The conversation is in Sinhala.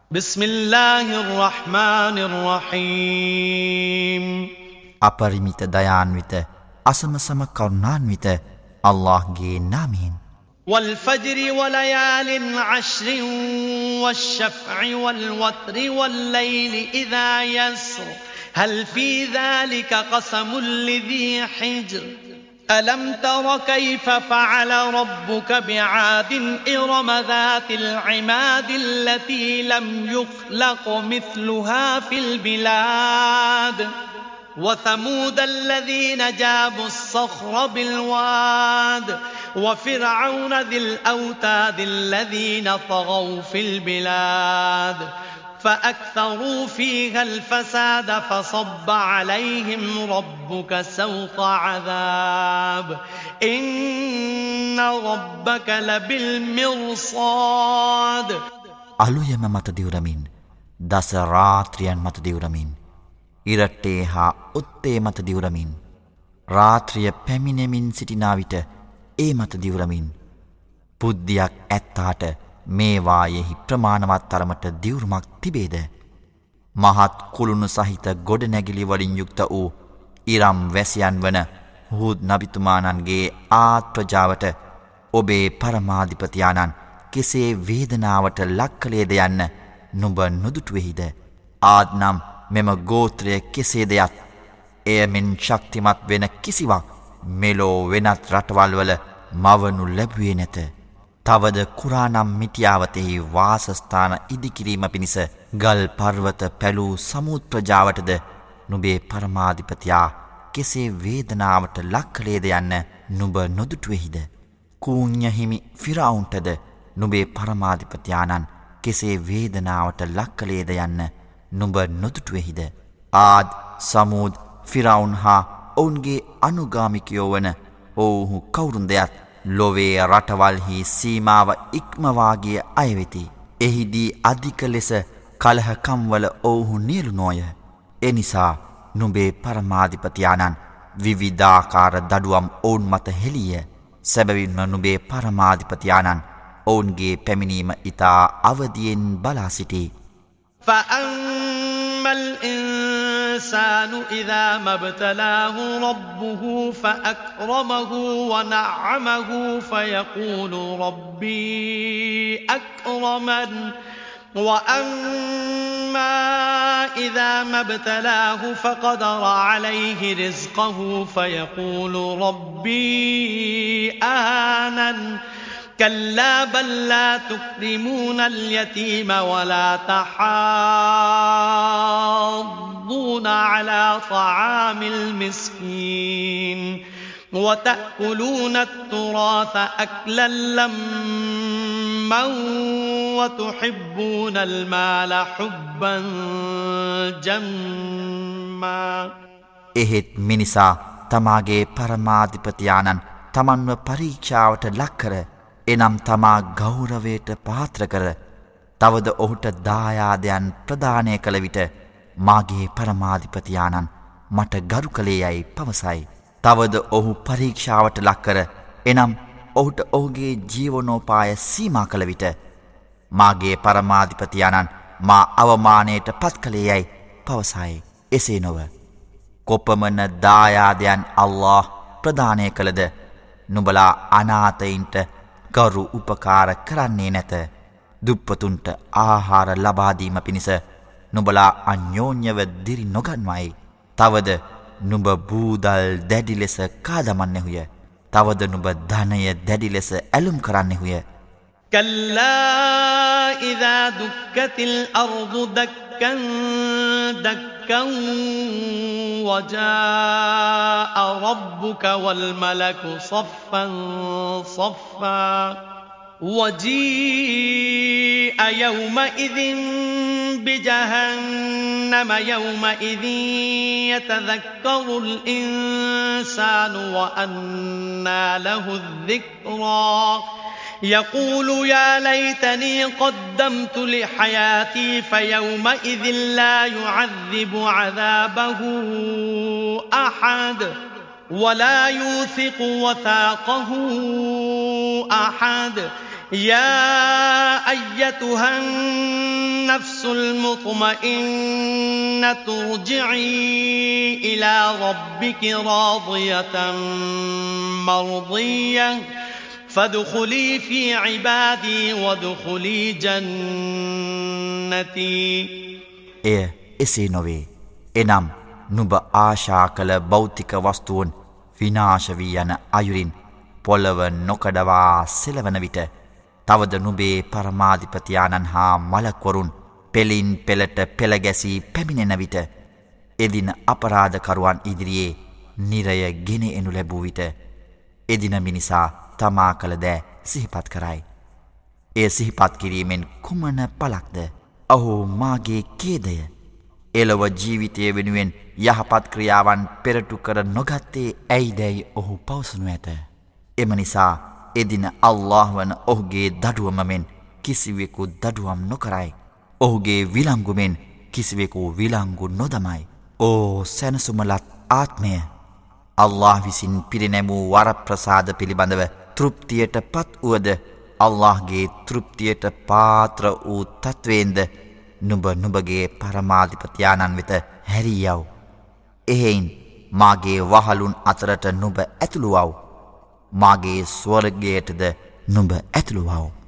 بسم الله الرحمن الرحيم අපරිමිත දයාන්විත අසමසම කරුණාන්විත අල්ලාහ්ගේ නාමයෙන් والفجر وليال عشر والشفع والوتر والليل إذا يسر هل في ذلك قسم لذي حجر ألم تر كيف فعل ربك بعاد إرم ذات العماد التي لم يخلق مثلها في البلاد وثمود الذين جابوا الصخر بالواد وفرعون ذي الأوتاد الذين طغوا في البلاد فأكثروا فيها الفساد فصب عليهم ربك سوط عذاب إن ربك لبالمرصاد අලුයම මත දිවුරමින් දස රාත්‍රියන් මත දිවුරමින් ඉරට්ටේ හා උත්තේ මත දිවුරමින් රාත්‍රිය පැමිණෙමින් සිටිනා විට ඒ මත දිවුරමින් බුද්ධියක් ඇත්තාට මේවායෙහි ප්‍රමාණවත් තරමට දිවුරුමක් තිබේද මහත් කුළුණු සහිත ගොඩනැගිලි වලින් යුක්ත වූ ඉරම් වැසියන් වන හූද් නබිතුමාණන්ගේ ආත් ප්‍රජාවට ඔබේ පරමාධිපතියාණන් කෙසේ වේදනාවට ලක් කළේද යන්න නුඹ නොදුටුවෙහිද ආද් නම් මෙම ගෝත්‍රය කෙසේද යත් එය මෙන් ශක්තිමත් වෙන කිසිවක් මෙලෝ වෙනත් රටවල්වල මවනු ලැබුවේ නැත තවද කුරානම් මිටියාවතෙහි වාසස්ථාන ඉදිකිරීම පිණිස ගල් පර්වත පැලූ සමුත් ප්‍රජාවටද නුබේ පරමාධිපතියා කෙසේ වේදනාවට ලක් කළේද යන්න නුඹ නොදුටුවෙහිද කූඤ්ඤ හිමි ෆිරාවුන්ටද නුබේ පරමාධිපතියාණන් කෙසේ වේදනාවට ලක් කළේද යන්න නුඹ නොදුටුවෙහිද ආද් සමූද් ෆිරාවුන් හා ඔවුන්ගේ අනුගාමිකයෝ වන ඔවුහු කවුරුන්දයත් ලොවේ රටවල්හි සීමාව ඉක්මවාගිය අයවෙති එහිදී අධික ලෙස කලහකම්වල ඔවුහු නියලු නෝය එනිසා නුබේ පරමාධිපතියාණන් විවිධාකාර දඩුවම් ඔවුන් මත හෙළිය සැබවින්ම නුබේ පරමාධිපතියාණන් ඔවුන්ගේ පැමිණීම ඉතා අවදියෙන් බලා සිටී فأما الإنسان إذا ما ابتلاه ربه فأكرمه ونعمه فيقول ربي أكرمن وأما إذا ما ابتلاه فقدر عليه رزقه فيقول ربي أهانن كلا بل لا تكرمون اليتيم ولا تحاضون على طعام المسكين وتأكلون التراث أكلا لما وتحبون المال حبا جما එහෙත් මිනිසා තමාගේ පරමාධිපතියාණන් තමන්ව පරීක්ෂාවට ලක් කර එනම් තමා ගෞරවයට පාත්‍ර කර තවද ඔහුට දායාදයන් ප්‍රදානය කළ විට මාගේ පරමාධිපතියාණන් මට ගරු කළේ යයි පවසයි. තවද ඔහු පරීක්ෂාවට ලක් කර එනම් ඔහුට ඔහුගේ ජීවනෝපාය සීමා කළ විට මාගේ පරමාධිපතියාණන් මා අවමානයට පත් කළේ යයි පවසයි. එසේ නොව කොපමණ දායාදයන් අල්ලාහ් ප්‍රදානය කළද නුඹලා අනාථයින්ට ගරු උපකාර කරන්නේ නැත. දුප්පතුන්ට ආහාර ලබාදීම පිණිස නුඹලා අන්‍යෝන්‍යව දිරි නොගන්වයි. තවද නුඹ බූදල් දැඩි ලෙස කාදමන්නෙහුය. තවද නුඹ ධනය දැඩි ලෙස ඇලුම් කරන්නෙහුය. كلا إذا دكت الأرض دكا دكا وجاء ربك والملك صفا صفا وجيء يومئذ بجهنم يومئذ يتذكر الإنسان وأنى له الذكرى يقول يا ليتني قدمت لحياتي فيومئذ لا يعذب عذابه أحد ولا يوثق وثاقه أحد يا أيتها النفس المطمئنة ارجعي إلى ربك راضية مرضية فادخلي في عبادي وادخلي جنتي. එසේ නොවේ. එනම් නුඹ ආශා කළ භෞතික වස්තුන් විනාශ වී යන අයුරින් පොළව නොකඩවා සෙලවන විට තවද නුඹේ පරමාධිපතියාණන් හා මලක්වරුන් පෙලින් පෙළට පෙළගැසී පැමිණෙන විට එදින අපරාධකරුවන් ඉදිරියේ නිරය ගෙන එනු ලැබූ විට එදින මිනිසා තමා කළ දෑ සිහිපත් කරයි. එය සිහිපත් කිරීමෙන් කුමන පලක්ද? ඔහු මාගේ ඛේදය. එලොව ජීවිතය වෙනුවෙන් යහපත් ක්‍රියාවන් පෙරටු කර නොගත්තේ ඇයිදැයි ඔහු පවසනු ඇත. එම නිසා එදින අල්ලාහ් වන ඔහුගේ දඩුවමෙන් කිසිවෙකු දඩුවම් නොකරයි. ඔහුගේ විලංගුමෙන් කිසිවෙකු විලංගු නොදමයි. ඕ සැනසුමලත් ආත්මය, අල්ලාහ් විසින් පිරිනැමූ වරප්‍රසාද පිළිබඳව තෘප්තියට පත් වුවද අල්ලාහ්ගේ තෘප්තියට පාත්‍ර වූ තත්වයෙන්ද නුඹ නුඹගේ පරමාධිපතියාණන් වෙත හැරී යව්. එහෙයින් මාගේ වහලුන් අතරට නුඹ ඇතුළු වව්. මාගේ ස්වර්ගයටද නුඹ ඇතුළු වව්.